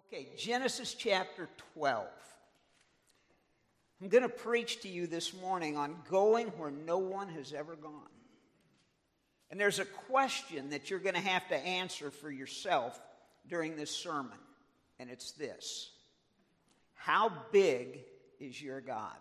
Okay, Genesis chapter 12. I'm going to preach to you this morning on going where no one has ever gone. And there's a question that you're going to have to answer for yourself during this sermon, and it's this: how big is your God?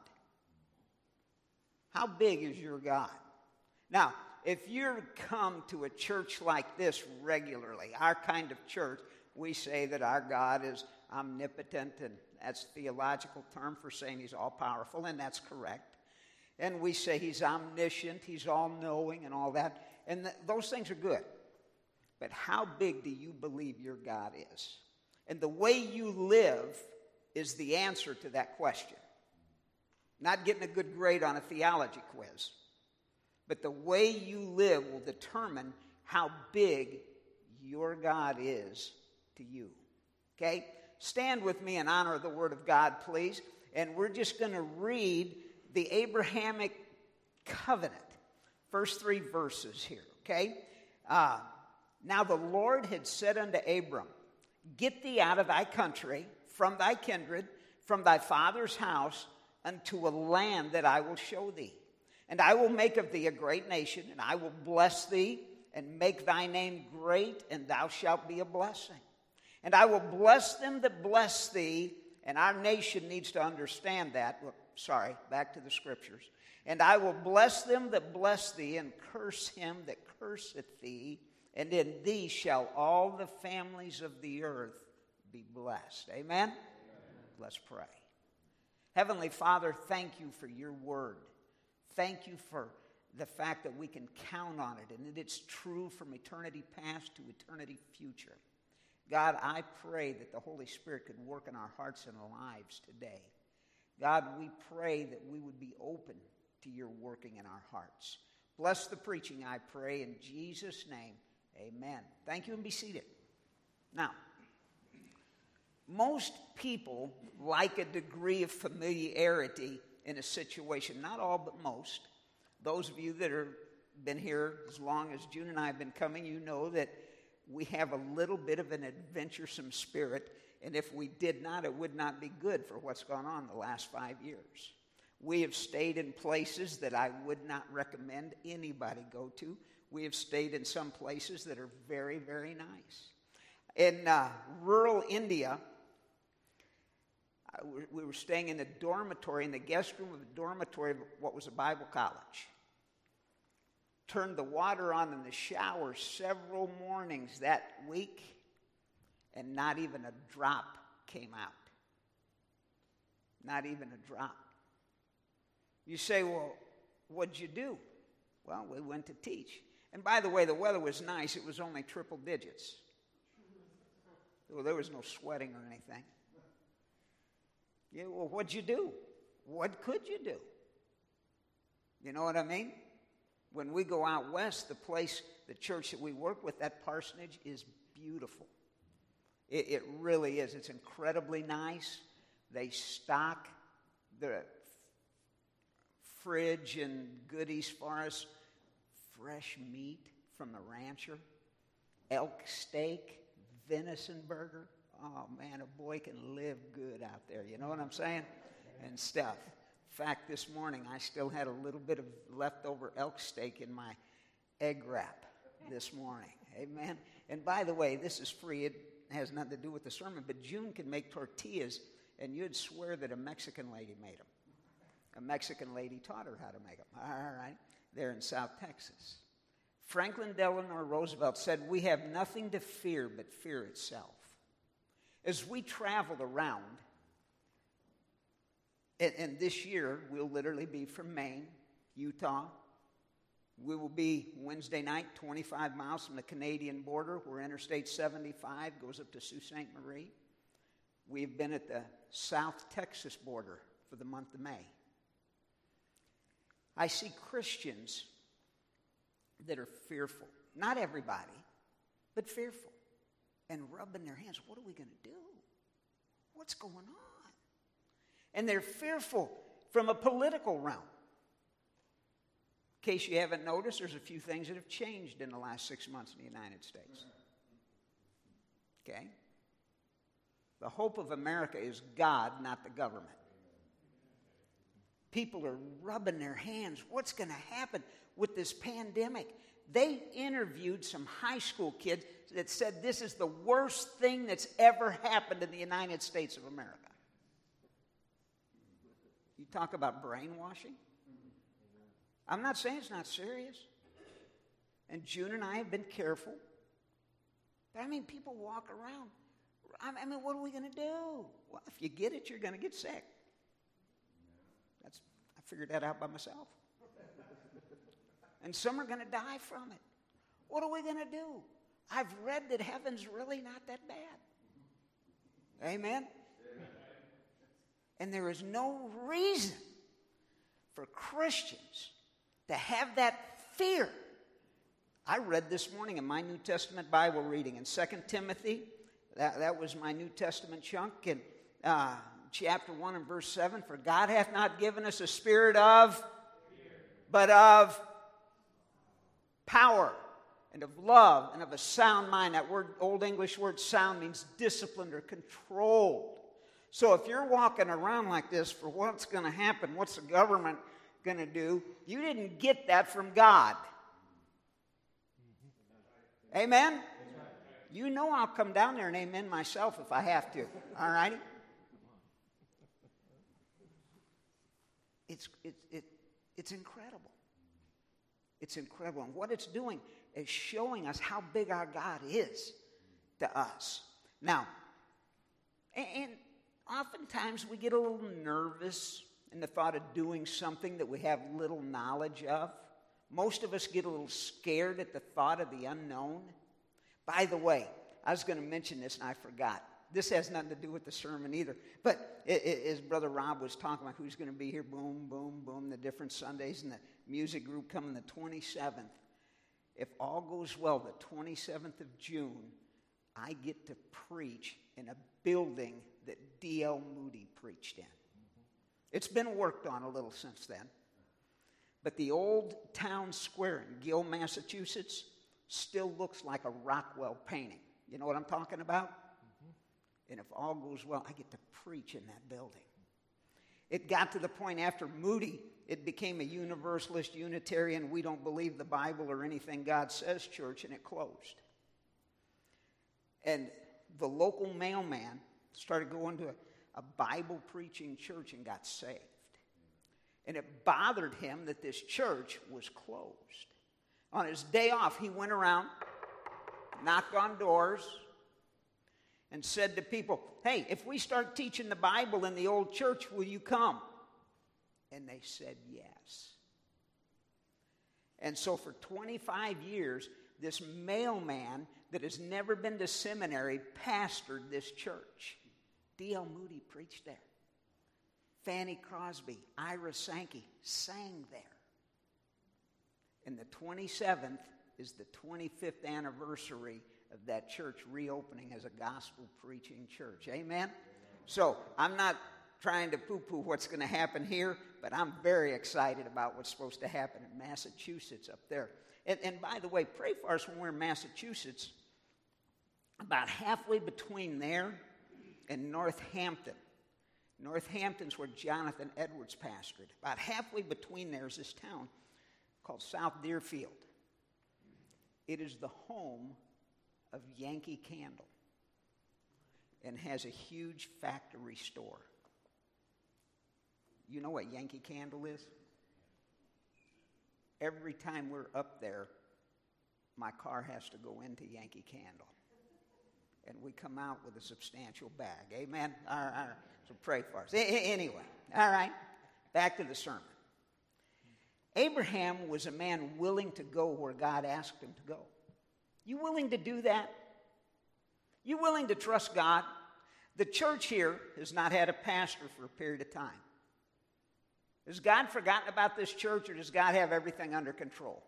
How big is your God? Now, if you come to a church like this regularly, our kind of church, we say that our God is omnipotent, and that's a theological term for saying he's all-powerful, and that's correct. And we say he's omniscient, he's all-knowing, and all that. And those things are good. But how big do you believe your God is? And the way you live is the answer to that question. Not getting a good grade on a theology quiz. But the way you live will determine how big your God is to you. Okay? Stand with me in honor of the Word of God, please. And we're just going to read the Abrahamic covenant. First 3 verses here, okay? Now the Lord had said unto Abram, get thee out of thy country, from thy kindred, from thy father's house, unto a land that I will show thee. And I will make of thee a great nation, and I will bless thee, and make thy name great, and thou shalt be a blessing. And I will bless them that bless thee, and our nation needs to understand that. Back to the scriptures. And I will bless them that bless thee, and curse him that curseth thee, and in thee shall all the families of the earth be blessed. Amen? Let's pray. Heavenly Father, thank you for your word. Thank you for the fact that we can count on it and that it's true from eternity past to eternity future. God, I pray that the Holy Spirit could work in our hearts and lives today. God, we pray that we would be open to your working in our hearts. Bless the preaching, I pray, in Jesus' name. Amen. Thank you, and be seated. Now, most people like a degree of familiarity in a situation. Not all, but most. Those of you that have been here as long as June and I have been coming, you know that we have a little bit of an adventuresome spirit, and if we did not, it would not be good for what's gone on the last 5 years. We have stayed in places that I would not recommend anybody go to. We have stayed in some places that are very, very nice. In rural India, we were staying in a dormitory, in the guest room of a dormitory of what was a Bible college. Turned the water on in the shower several mornings that week, and not even a drop came out. Not even a drop. You say, well, what'd you do? Well, we went to teach. And by the way, the weather was nice. It was only triple digits. Well, there was no sweating or anything. Yeah, well, what'd you do? What could you do? You know what I mean? When we go out west, the church that we work with, that parsonage is beautiful. It really is. It's incredibly nice. They stock the fridge and goodies for us. Fresh meat from the rancher, elk steak, venison burger. Oh, man, a boy can live good out there. You know what I'm saying? And stuff. In fact, this morning, I still had a little bit of leftover elk steak in my egg wrap this morning. Amen? And by the way, this is free. It has nothing to do with the sermon, but June can make tortillas, and you'd swear that a Mexican lady made them. A Mexican lady taught her how to make them. All right? There in South Texas. Franklin Delano Roosevelt said, we have nothing to fear but fear itself. As we traveled around, and this year we'll literally be from Maine, Utah. We will be Wednesday night, 25 miles from the Canadian border, where Interstate 75 goes up to Sault Ste. Marie. We've been at the South Texas border for the month of May. I see Christians that are fearful. Not everybody, but fearful. And rubbing their hands. What are we going to do? What's going on? And they're fearful from a political realm. In case you haven't noticed, there's a few things that have changed in the last 6 months in the United States. Okay? The hope of America is God, not the government. People are rubbing their hands. What's going to happen with this pandemic? They interviewed some high school kids that said this is the worst thing that's ever happened in the United States of America. You talk about brainwashing? I'm not saying it's not serious. And June and I have been careful. But I mean, people walk around. I mean, what are we going to do? Well, if you get it, you're going to get sick. I figured that out by myself. And some are going to die from it. What are we going to do? I've read that heaven's really not that bad. Amen? And there is no reason for Christians to have that fear. I read this morning in my New Testament Bible reading in 2 Timothy. That was my New Testament chunk. In chapter 1 and verse 7, for God hath not given us a spirit of fear, but of power and of love and of a sound mind. That word, Old English word sound, means disciplined or controlled. So if you're walking around like this for what's going to happen, what's the government going to do, you didn't get that from God. Amen? You know I'll come down there and amen myself if I have to. All righty? It's incredible. It's incredible. And what it's doing is showing us how big our God is to us. Now, and oftentimes we get a little nervous in the thought of doing something that we have little knowledge of. Most of us get a little scared at the thought of the unknown. By the way, I was going to mention this and I forgot. This has nothing to do with the sermon either. But as Brother Rob was talking about who's going to be here, boom, boom, boom, the different Sundays and the music group coming the 27th. If all goes well, the 27th of June, I get to preach in a building that D.L. Moody preached in. It's been worked on a little since then. But the old town square in Gill, Massachusetts, still looks like a Rockwell painting. You know what I'm talking about? And if all goes well, I get to preach in that building. It got to the point after Moody, it became a Universalist, Unitarian, we don't believe the Bible or anything God says church, and it closed. And the local mailman started going to a Bible-preaching church and got saved. And it bothered him that this church was closed. On his day off, he went around, knocked on doors, and said to people, hey, if we start teaching the Bible in the old church, will you come? And they said yes. And so for 25 years, this mailman that has never been to seminary pastored this church. D.L. Moody preached there. Fanny Crosby, Ira Sankey sang there. And the 27th is the 25th anniversary of that church reopening as a gospel-preaching church. Amen? So I'm not trying to poo-poo what's going to happen here, but I'm very excited about what's supposed to happen in Massachusetts up there. And by the way, pray for us when we're in Massachusetts. About halfway between there and Northampton. Northampton's where Jonathan Edwards pastored. About halfway between there is this town called South Deerfield. It is the home of Yankee Candle and has a huge factory store. You know what Yankee Candle is? Every time we're up there, my car has to go into Yankee Candle. And we come out with a substantial bag. Amen? All right. So pray for us. Anyway, all right. Back to the sermon. Abraham was a man willing to go where God asked him to go. You willing to do that? You willing to trust God? The church here has not had a pastor for a period of time. Has God forgotten about this church, or does God have everything under control?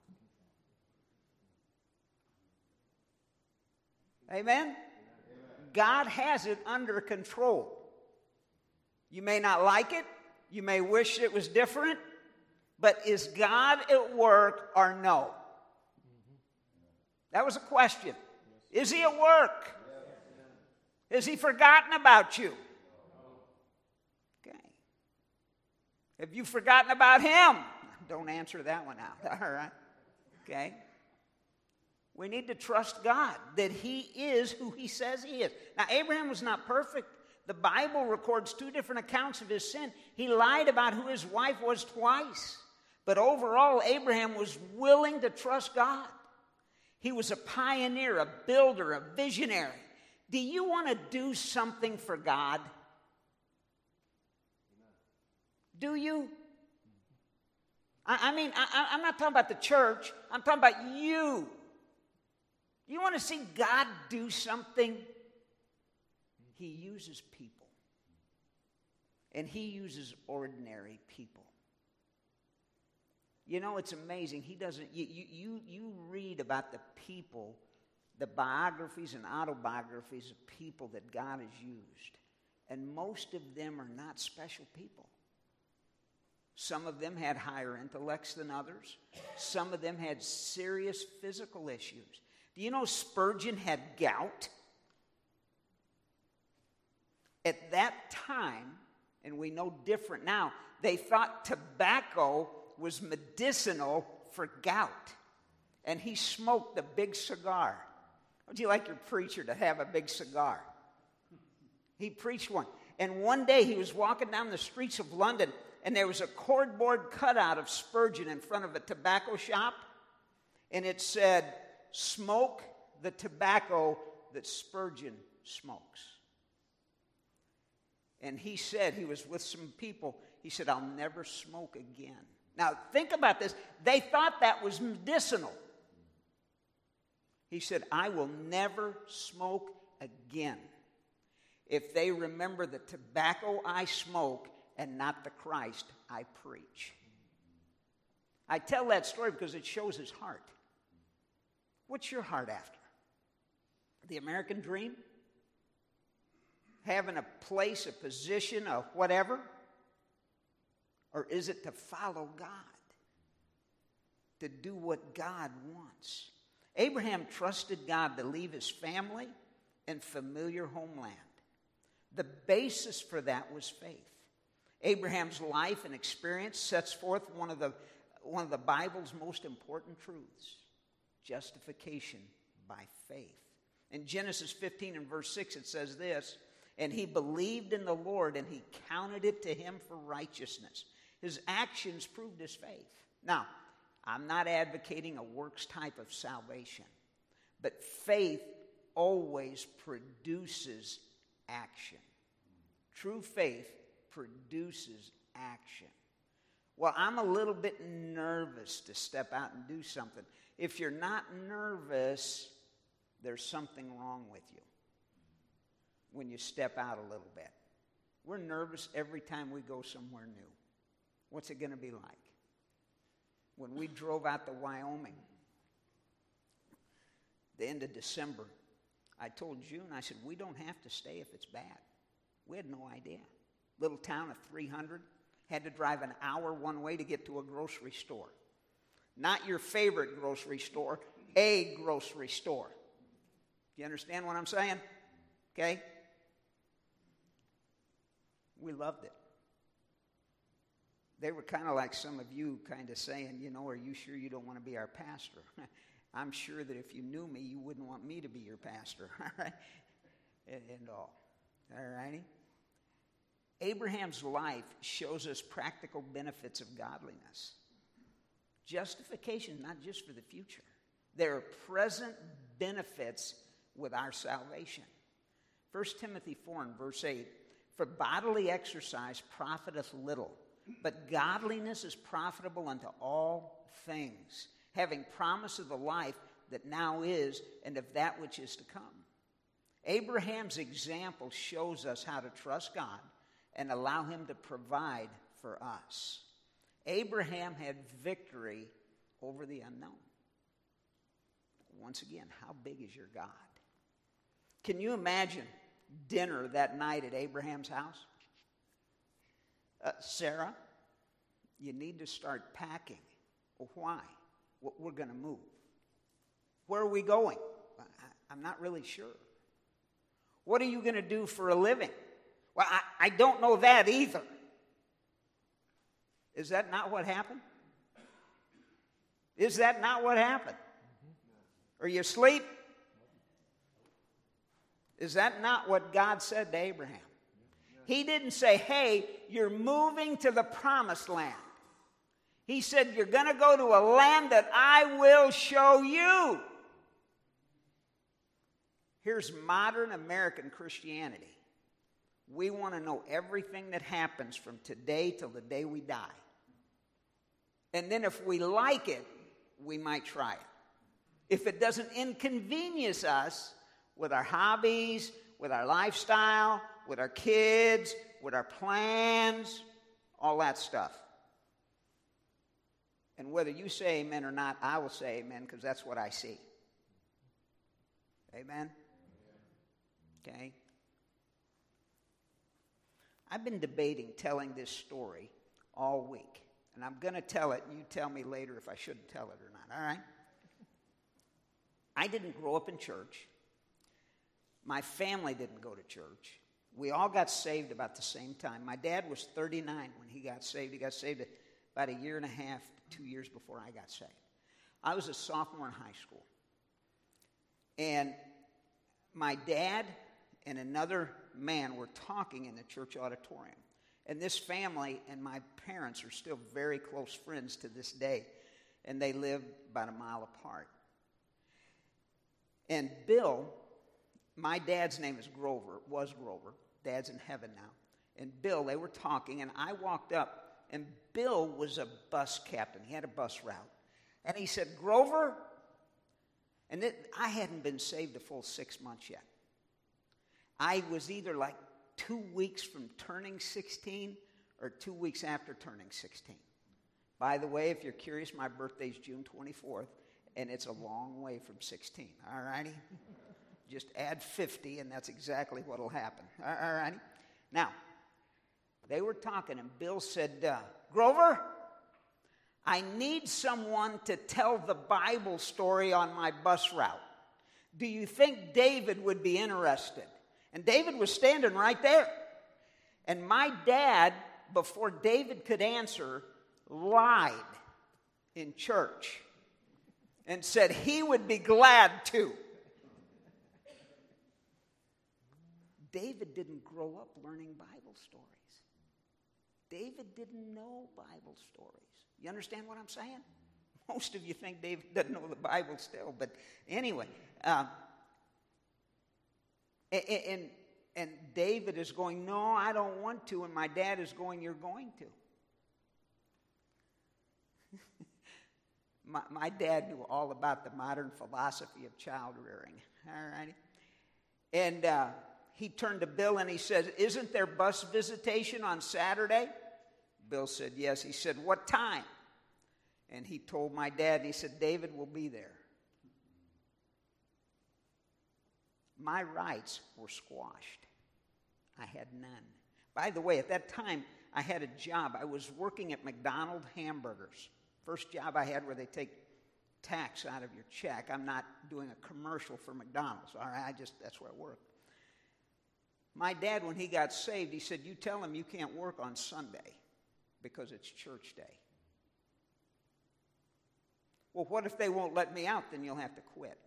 Amen? God has it under control. You may not like it. You may wish it was different. But is God at work or no? That was a question. Is he at work? Has he forgotten about you? Okay. Have you forgotten about him? Don't answer that one out. All right. Okay. We need to trust God that he is who he says he is. Now, Abraham was not perfect. The Bible records two different accounts of his sin. He lied about who his wife was twice. But overall, Abraham was willing to trust God. He was a pioneer, a builder, a visionary. Do you want to do something for God? Do you? I'm not talking about the church. I'm talking about you. You want to see God do something? He uses people. And he uses ordinary people. You know, it's amazing. He doesn't, you read about the people, the biographies and autobiographies of people that God has used. And most of them are not special people. Some of them had higher intellects than others. Some of them had serious physical issues. Do you know Spurgeon had gout? At that time, and we know different now, they thought tobacco was medicinal for gout. And he smoked a big cigar. Would you like your preacher to have a big cigar? He preached one. And one day he was walking down the streets of London, and there was a cardboard cutout of Spurgeon in front of a tobacco shop. And it said, "Smoke the tobacco that Spurgeon smokes." And he said, he was with some people, he said, "I'll never smoke again." Now, think about this. They thought that was medicinal. He said, "I will never smoke again if they remember the tobacco I smoke and not the Christ I preach." I tell that story because it shows his heart. What's your heart after? The American dream? Having a place, a position, a whatever? Or is it to follow God? To do what God wants? Abraham trusted God to leave his family and familiar homeland. The basis for that was faith. Abraham's life and experience sets forth one of the Bible's most important truths: justification by faith. In Genesis 15 and verse 6 it says this, "And he believed in the Lord, and he counted it to him for righteousness." His actions proved his faith. Now, I'm not advocating a works type of salvation, but faith always produces action. True faith produces action. Well, I'm a little bit nervous to step out and do something. If you're not nervous, there's something wrong with you when you step out a little bit. We're nervous every time we go somewhere new. What's it going to be like? When we drove out to Wyoming, the end of December, I told June, I said, we don't have to stay if it's bad. We had no idea. Little town of 300, had to drive an hour one way to get to a grocery store. Not your favorite grocery store, a grocery store. Do you understand what I'm saying? Okay? We loved it. They were kind of like some of you kind of saying, you know, "Are you sure you don't want to be our pastor?" I'm sure that if you knew me, you wouldn't want me to be your pastor. All right? And all. All righty? Abraham's life shows us practical benefits of godliness. Justification, not just for the future. There are present benefits with our salvation. 1 Timothy 4 and verse 8, "For bodily exercise profiteth little, but godliness is profitable unto all things, having promise of the life that now is and of that which is to come." Abraham's example shows us how to trust God and allow him to provide for us. Abraham had victory over the unknown. Once again, how big is your God? Can you imagine dinner that night at Abraham's house? Sarah, you need to start packing. Well, why? Well, we're going to move. Where are we going? I'm not really sure. What are you going to do for a living? Well, I don't know that either. Is that not what happened? Is that not what happened? Are you asleep? Is that not what God said to Abraham? He didn't say, hey, you're moving to the promised land. He said, you're going to go to a land that I will show you. Here's modern American Christianity. We want to know everything that happens from today till the day we die. And then if we like it, we might try it. If it doesn't inconvenience us with our hobbies, with our lifestyle, with our kids, with our plans, all that stuff. And whether you say amen or not, I will say amen because that's what I see. Amen? Okay? I've been debating telling this story all week. And I'm going to tell it, and you tell me later if I should tell it or not, all right? I didn't grow up in church. My family didn't go to church. We all got saved about the same time. My dad was 39 when he got saved. He got saved about a year and a half, 2 years before I got saved. I was a sophomore in high school. And my dad and another man were talking in the church auditorium. And this family and my parents are still very close friends to this day. And they live about a mile apart. And Bill, my dad's name is Grover, was Grover. Dad's in heaven now. And Bill, they were talking, and I walked up, and Bill was a bus captain. He had a bus route. And he said, Grover, and I hadn't been saved a full 6 months yet. I was either like 2 weeks from turning 16 or 2 weeks after turning 16. By the way, if you're curious, my birthday's June 24th, and it's a long way from 16, all righty? Just add 50, and that's exactly what will happen, all righty? Now, they were talking, and Bill said, Grover, I need someone to tell the Bible story on my bus route. Do you think David would be interested? And David was standing right there. And my dad, before David could answer, lied in church and said he would be glad to. David didn't grow up learning Bible stories. David didn't know Bible stories. You understand what I'm saying? Most of you think David doesn't know the Bible still, but anyway. And David is going, no, I don't want to. And my dad is going, you're going to. my dad knew all about the modern philosophy of child rearing. All righty. And he turned to Bill and he said, isn't there bus visitation on Saturday? Bill said, yes. He said, what time? And he told my dad, and he said, David will be there. My rights were squashed. I had none. By the way, at that time, I had a job. I was working at McDonald's hamburgers. First job I had where they take tax out of your check. I'm not doing a commercial for McDonald's. All right, that's where I work. My dad, when he got saved, he said, you tell him you can't work on Sunday because it's church day. Well, what if they won't let me out? Then you'll have to quit.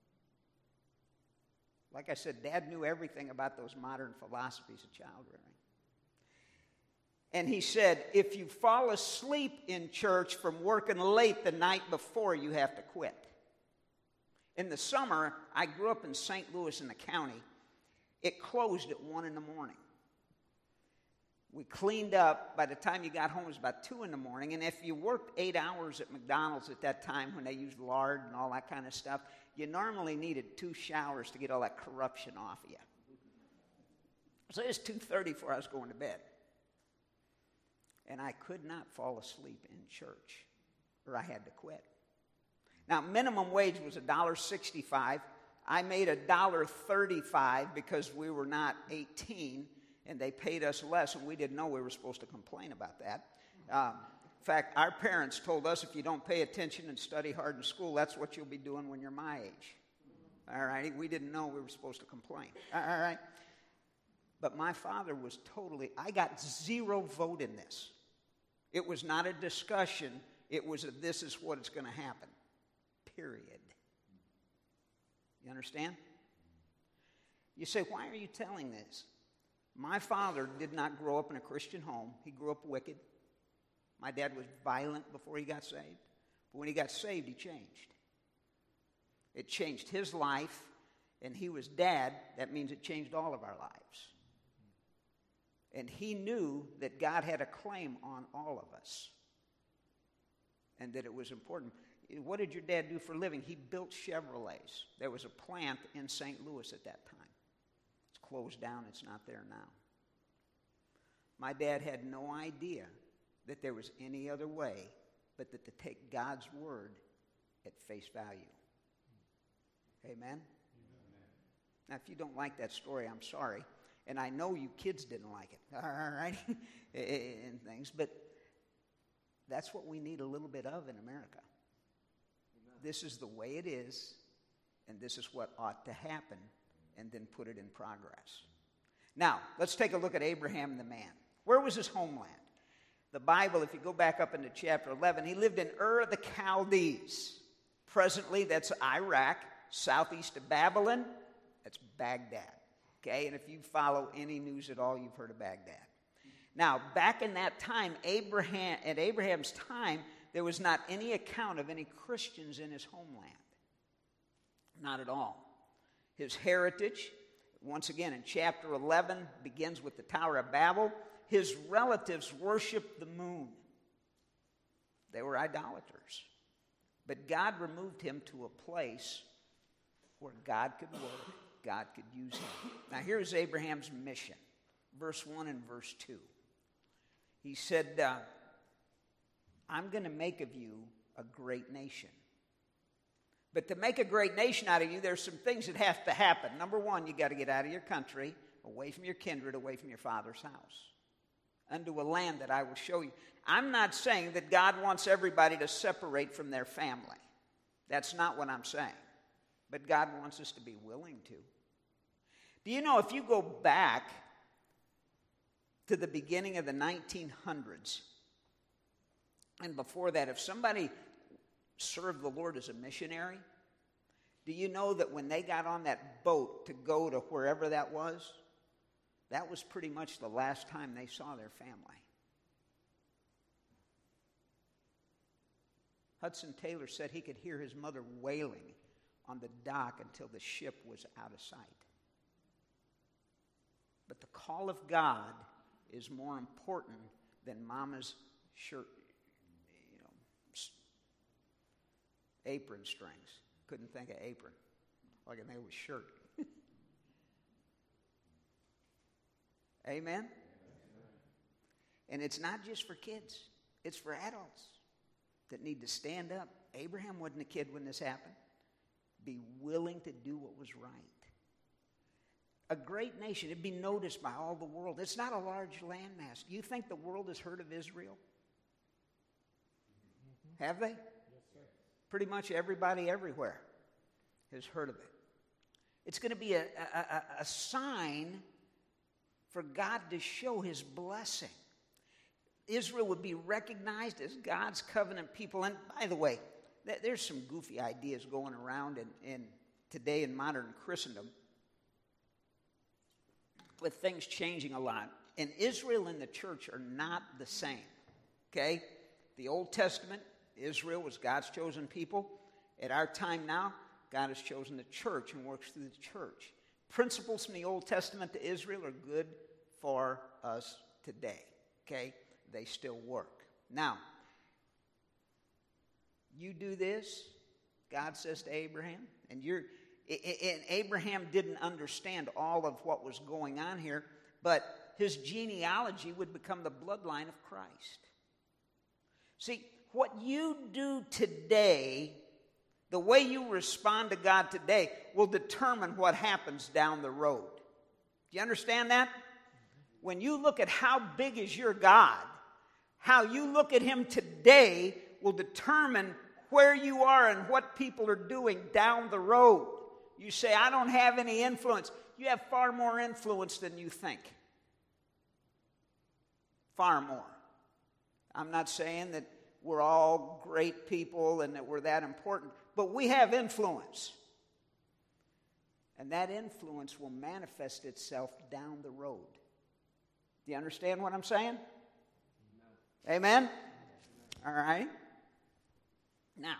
Like I said, Dad knew everything about those modern philosophies of child rearing. And he said, if you fall asleep in church from working late the night before, you have to quit. In the summer, I grew up in St. Louis in the county. It closed at 1 in the morning. We cleaned up. By the time you got home, it was about 2 in the morning. And if you worked 8 hours at McDonald's at that time when they used lard and all that kind of stuff, you normally needed 2 showers to get all that corruption off of you. So it was 2:30 before I was going to bed. And I could not fall asleep in church, or I had to quit. Now, minimum wage was $1.65. I made $1.35 because we were not 18, and they paid us less, and we didn't know we were supposed to complain about that. In fact, our parents told us if you don't pay attention and study hard in school, that's what you'll be doing when you're my age. all right? We didn't know we were supposed to complain, all right? But my father was I got 0 vote in this. It was not a discussion. It was this is what is going to happen, period. You understand? You say, why are you telling this? My father did not grow up in a Christian home. He grew up wicked. My dad was violent before he got saved. But when he got saved, he changed. It changed his life, and he was dad. That means it changed all of our lives. And he knew that God had a claim on all of us and that it was important. What did your dad do for a living? He built Chevrolets. There was a plant in St. Louis at that time. It's closed down. It's not there now. My dad had no idea that there was any other way but that to take God's word at face value. Amen? Now, if you don't like that story, I'm sorry. And I know you kids didn't like it, all right, and things. But that's what we need a little bit of in America. This is the way it is, and this is what ought to happen, and then put it in progress. Now, let's take a look at Abraham the man. Where was his homeland? The Bible, if you go back up into chapter 11, he lived in Ur of the Chaldees. Presently, that's Iraq, southeast of Babylon. That's Baghdad. Okay, and if you follow any news at all, you've heard of Baghdad. Now, back in that time, at Abraham's time, there was not any account of any Christians in his homeland. Not at all. His heritage, once again, in chapter 11, begins with the Tower of Babel. His relatives worshiped the moon. They were idolaters. But God removed him to a place where God could work. God could use him. Now here's Abraham's mission. Verse 1 and verse 2. He said, I'm going to make of you a great nation. But to make a great nation out of you, there's some things that have to happen. Number one, you got to get out of your country, away from your kindred, away from your father's house, unto a land that I will show you. I'm not saying that God wants everybody to separate from their family. That's not what I'm saying. But God wants us to be willing to. Do you know, if you go back to the beginning of the 1900s, and before that, if somebody served the Lord as a missionary, do you know that when they got on that boat to go to wherever that was pretty much the last time they saw their family? Hudson Taylor said he could hear his mother wailing on the dock until the ship was out of sight. But the call of God is more important than mama's shirt, apron strings. Couldn't think of apron. All I could think of was shirt. Amen? And it's not just for kids. It's for adults that need to stand up. Abraham wasn't a kid when this happened. Be willing to do what was right. A great nation. It'd be noticed by all the world. It's not a large landmass. Do you think the world has heard of Israel? Mm-hmm. Have they? Yes, sir. Pretty much everybody everywhere has heard of it. It's going to be a sign for God to show his blessing. Israel would be recognized as God's covenant people. And by the way, there's some goofy ideas going around in today in modern Christendom with things changing a lot. And Israel and the church are not the same. Okay? The Old Testament, Israel was God's chosen people. At our time now, God has chosen the church and works through the church. Principles from the Old Testament to Israel are good for us today. Okay? They still work. Now, you do this, God says to Abraham, and Abraham didn't understand all of what was going on here, but his genealogy would become the bloodline of Christ. See, what you do today, the way you respond to God today, will determine what happens down the road. Do you understand that? When you look at how big is your God, how you look at him today will determine where you are and what people are doing down the road. You say, I don't have any influence. You have far more influence than you think. Far more. I'm not saying that we're all great people and that we're that important, but we have influence. And that influence will manifest itself down the road. Do you understand what I'm saying? No. Amen? All right. Now,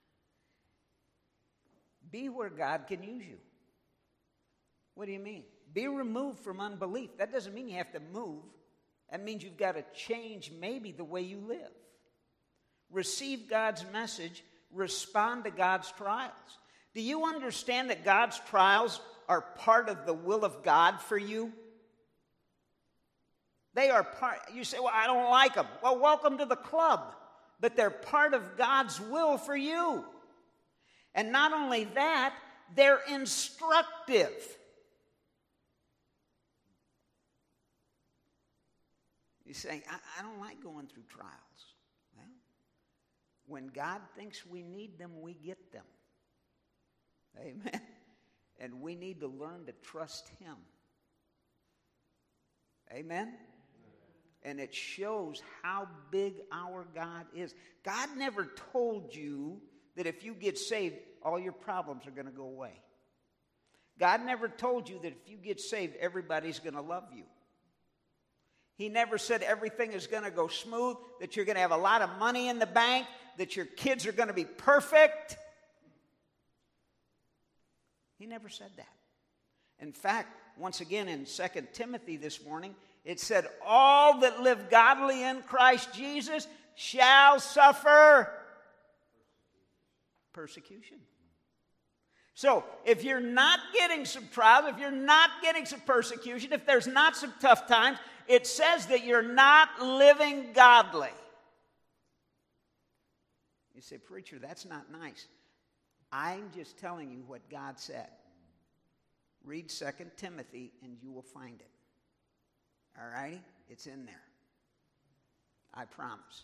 be where God can use you. What do you mean? Be removed from unbelief. That doesn't mean you have to move. That means you've got to change maybe the way you live. Receive God's message. Respond to God's trials. Do you understand that God's trials are part of the will of God for you? They are part. You say, well, I don't like them. Well, welcome to the club. But they're part of God's will for you. And not only that, they're instructive. You say, I don't like going through trials. Well, when God thinks we need them, we get them. Amen. And we need to learn to trust Him. Amen. And it shows how big our God is. God never told you that if you get saved, all your problems are going to go away. God never told you that if you get saved, everybody's going to love you. He never said everything is going to go smooth, that you're going to have a lot of money in the bank, that your kids are going to be perfect. He never said that. In fact, once again in 2 Timothy this morning, it said, all that live godly in Christ Jesus shall suffer persecution. So, if you're not getting some trials, if you're not getting some persecution, if there's not some tough times, it says that you're not living godly. You say, preacher, that's not nice. I'm just telling you what God said. Read 2 Timothy and you will find it. All righty? It's in there. I promise.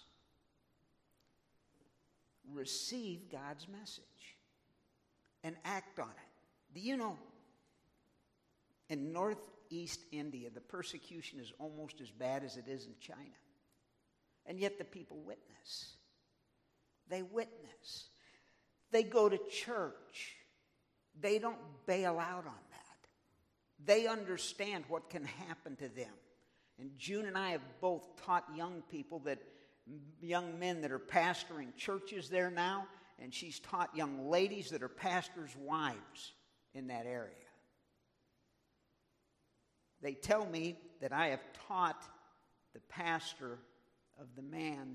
Receive God's message and act on it. Do you know, in northeast India, the persecution is almost as bad as it is in China. And yet the people witness. They witness. They go to church. They don't bail out on that. They understand what can happen to them. And June and I have both taught young men that are pastoring churches there now, and she's taught young ladies that are pastors' wives in that area. They tell me that I have taught the pastor of the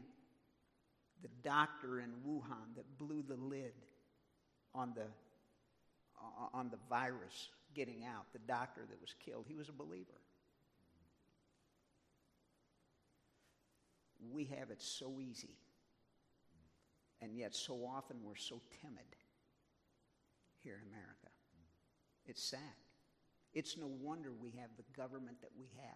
doctor in Wuhan that blew the lid on the virus getting out, the doctor that was killed. He was a believer. We have it so easy, and yet so often we're so timid here in America. It's sad. It's no wonder we have the government that we have.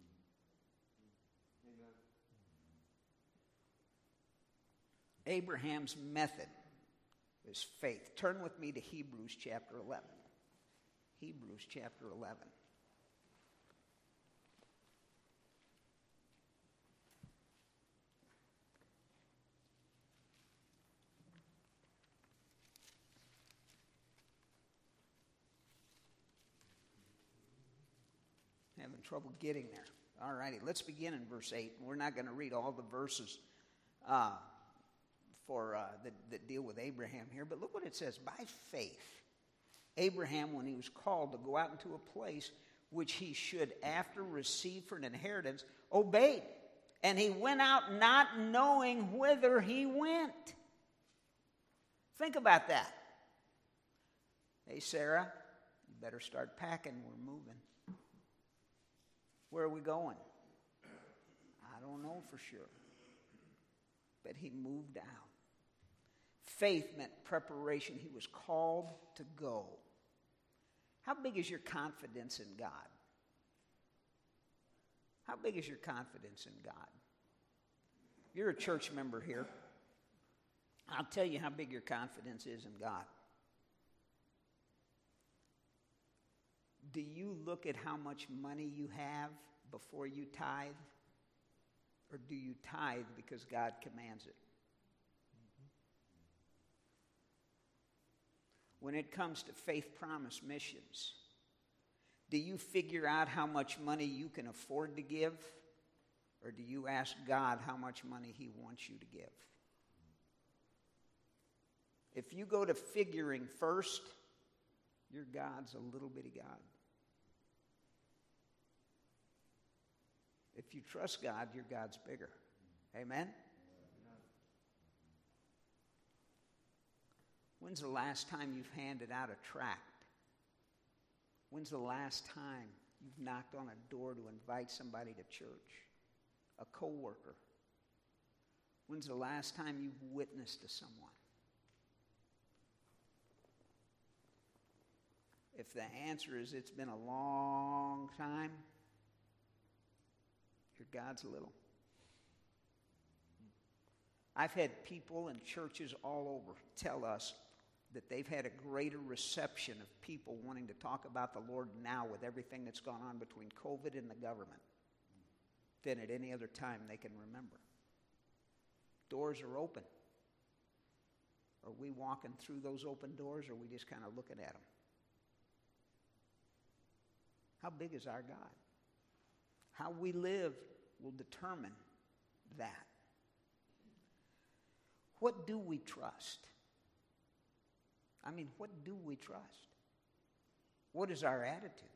Amen. Abraham's method is faith. Turn with me to Hebrews chapter 11. Hebrews chapter 11. Having trouble getting there. All righty, let's begin in verse 8. We're not going to read all the verses that deal with Abraham here, but look what it says. By faith, Abraham, when he was called to go out into a place which he should after receive for an inheritance, obeyed. And he went out not knowing whither he went. Think about that. Hey, Sarah, you better start packing. We're moving. Where are we going? I don't know for sure. But he moved out. Faith meant preparation. He was called to go. How big is your confidence in God? How big is your confidence in God? You're a church member here. I'll tell you how big your confidence is in God. Do you look at how much money you have before you tithe? Or do you tithe because God commands it? When it comes to Faith Promise Missions, do you figure out how much money you can afford to give? Or do you ask God how much money He wants you to give? If you go to figuring first, your God's a little bitty God. If you trust God, your God's bigger. Amen? When's the last time you've handed out a tract? When's the last time you've knocked on a door to invite somebody to church? A coworker? When's the last time you've witnessed to someone? If the answer is it's been a long time, your God's little. I've had people in churches all over tell us that they've had a greater reception of people wanting to talk about the Lord now with everything that's gone on between COVID and the government than at any other time they can remember. Doors are open. Are we walking through those open doors, or are we just kind of looking at them? How big is our God? How we live will determine that. What do we trust? I mean, what do we trust? What is our attitude?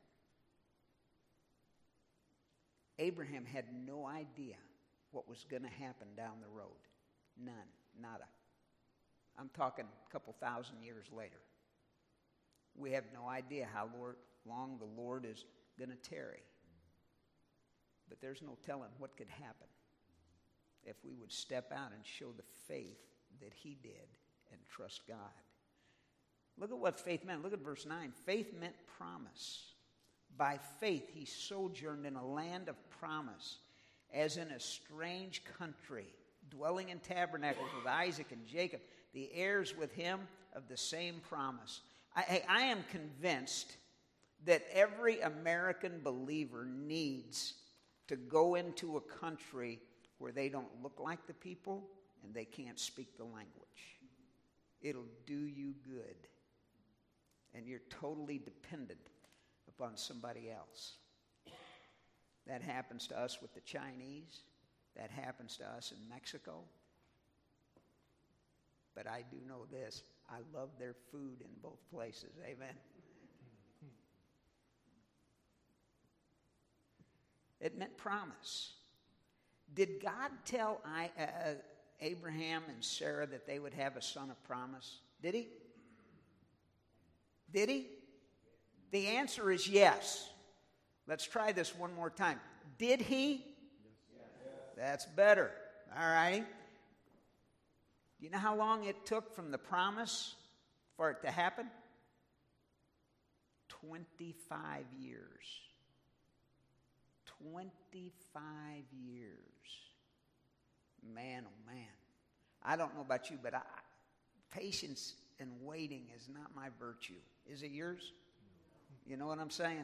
Abraham had no idea what was going to happen down the road. None. Nada. I'm talking a couple thousand years later. We have no idea how long the Lord is going to tarry. But there's no telling what could happen if we would step out and show the faith that he did and trust God. Look at what faith meant. Look at verse 9. Faith meant promise. By faith he sojourned in a land of promise, as in a strange country, dwelling in tabernacles with Isaac and Jacob, the heirs with him of the same promise. I am convinced that every American believer needs to go into a country where they don't look like the people and they can't speak the language. It'll do you good. And you're totally dependent upon somebody else. That happens to us with the Chinese. That happens to us in Mexico. But I do know this. I love their food in both places. Amen. It meant promise. Did God tell Abraham and Sarah that they would have a son of promise? Did he? Did he? The answer is yes. Let's try this one more time. Did he? Yes. That's better. All right. Do you know how long it took from the promise for it to happen? 25 years. 25 years. Man, oh man. I don't know about you, but patience and waiting is not my virtue. Is it yours? You know what I'm saying?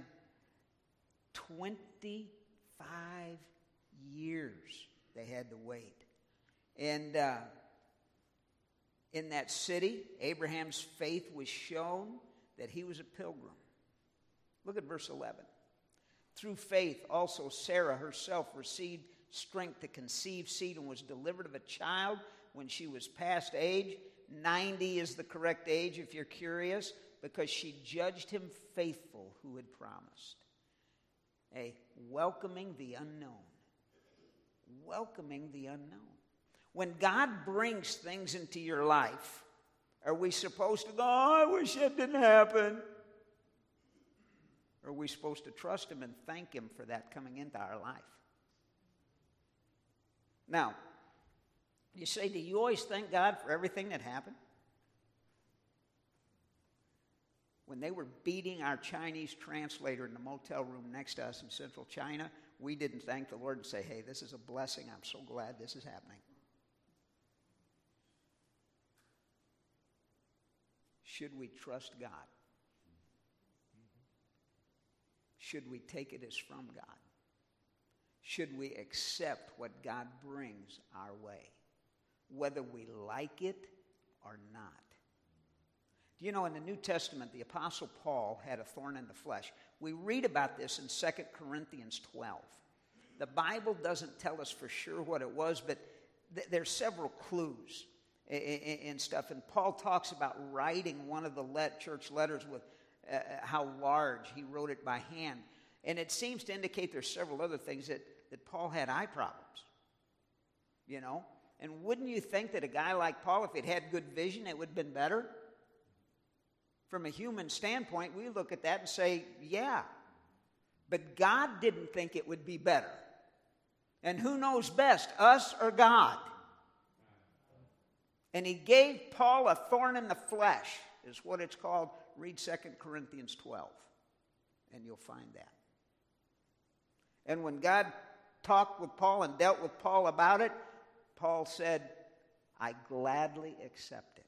25 years they had to wait. And in that city, Abraham's faith was shown that he was a pilgrim. Look at verse 11. Through faith, also Sarah herself received strength to conceive seed and was delivered of a child when she was past age. 90 is the correct age if you're curious, because she judged him faithful who had promised. Welcoming the unknown. Welcoming the unknown. When God brings things into your life, are we supposed to go, oh, I wish that didn't happen? Or are we supposed to trust him and thank him for that coming into our life? Now, you say, do you always thank God for everything that happened? When they were beating our Chinese translator in the motel room next to us in central China, we didn't thank the Lord and say, hey, this is a blessing. I'm so glad this is happening. Should we trust God? should we take it as from God? Should we accept what God brings our way, whether we like it or not? Do you know, in the New Testament, the Apostle Paul had a thorn in the flesh. We read about this in 2 Corinthians 12. The Bible doesn't tell us for sure what it was, but there's several clues and stuff. And Paul talks about writing one of the church letters with how large he wrote it by hand. And it seems to indicate there's several other things that Paul had eye problems, you know. And wouldn't you think that a guy like Paul, if he'd had good vision, it would have been better? From a human standpoint, we look at that and say, yeah. But God didn't think it would be better. And who knows best, us or God? And he gave Paul a thorn in the flesh, is what it's called. Read 2 Corinthians 12, and you'll find that. And when God talked with Paul and dealt with Paul about it, Paul said, I gladly accept it,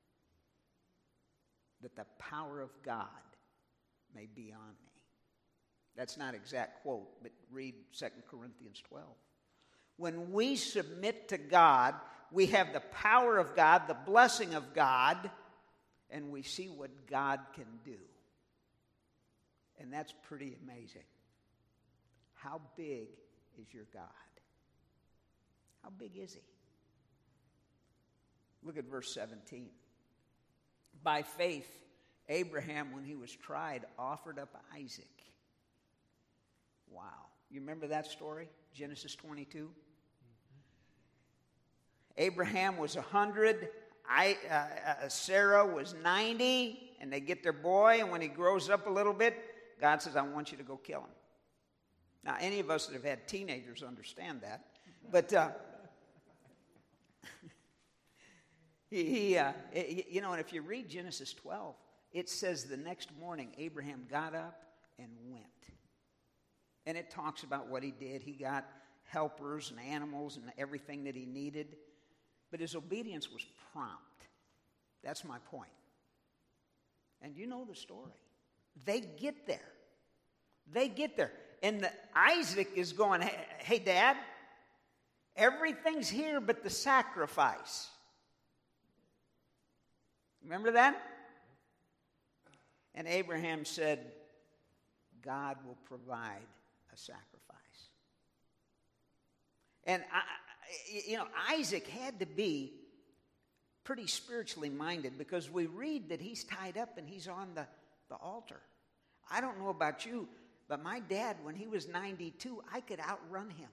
that the power of God may be on me. That's not exact quote, but read 2 Corinthians 12. When we submit to God, we have the power of God, the blessing of God, and we see what God can do. And that's pretty amazing. How big is your God? How big is he? Look at verse 17. By faith, Abraham, when he was tried, offered up Isaac. Wow. You remember that story? Genesis 22? Mm-hmm. Abraham was 100. Sarah was 90. And they get their boy. And when he grows up a little bit, God says, I want you to go kill him. Now, any of us that have had teenagers understand that. But, you know, and if you read Genesis 12, it says the next morning Abraham got up and went. And it talks about what he did. He got helpers and animals and everything that he needed. But his obedience was prompt. That's my point. And you know the story. They get there. They get there. And Isaac is going, hey, Dad, everything's here but the sacrifice. Remember that? And Abraham said, God will provide a sacrifice. And, Isaac had to be pretty spiritually minded because we read that he's tied up and he's on the altar. I don't know about you, but my dad, when he was 92, I could outrun him.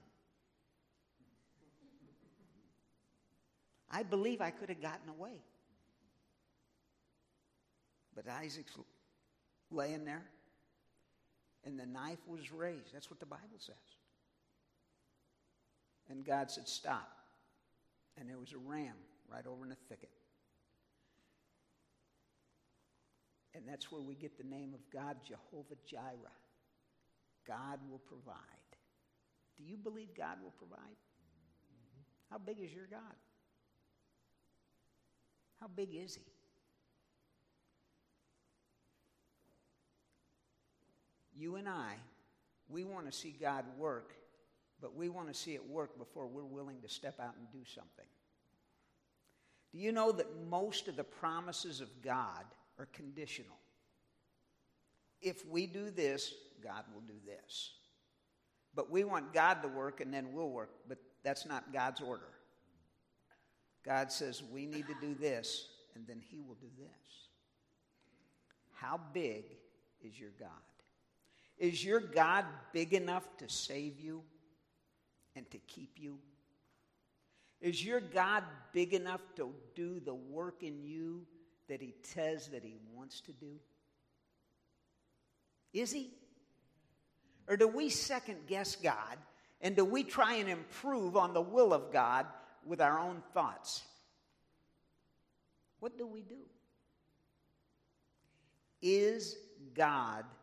I believe I could have gotten away. But Isaac's laying there, and the knife was raised. That's what the Bible says. And God said, stop. And there was a ram right over in the thicket. And that's where we get the name of God, Jehovah Jireh. God will provide. Do you believe God will provide? Mm-hmm. How big is your God? How big is he? You and I, we want to see God work, but we want to see it work before we're willing to step out and do something. Do you know that most of the promises of God are conditional? If we do this, God will do this. But we want God to work and then we'll work, but that's not God's order. God says we need to do this and then he will do this. How big is your God? Is your God big enough to save you and to keep you? Is your God big enough to do the work in you that he says that he wants to do? Is he? Or do we second guess God and do we try and improve on the will of God with our own thoughts? What do we do? Is God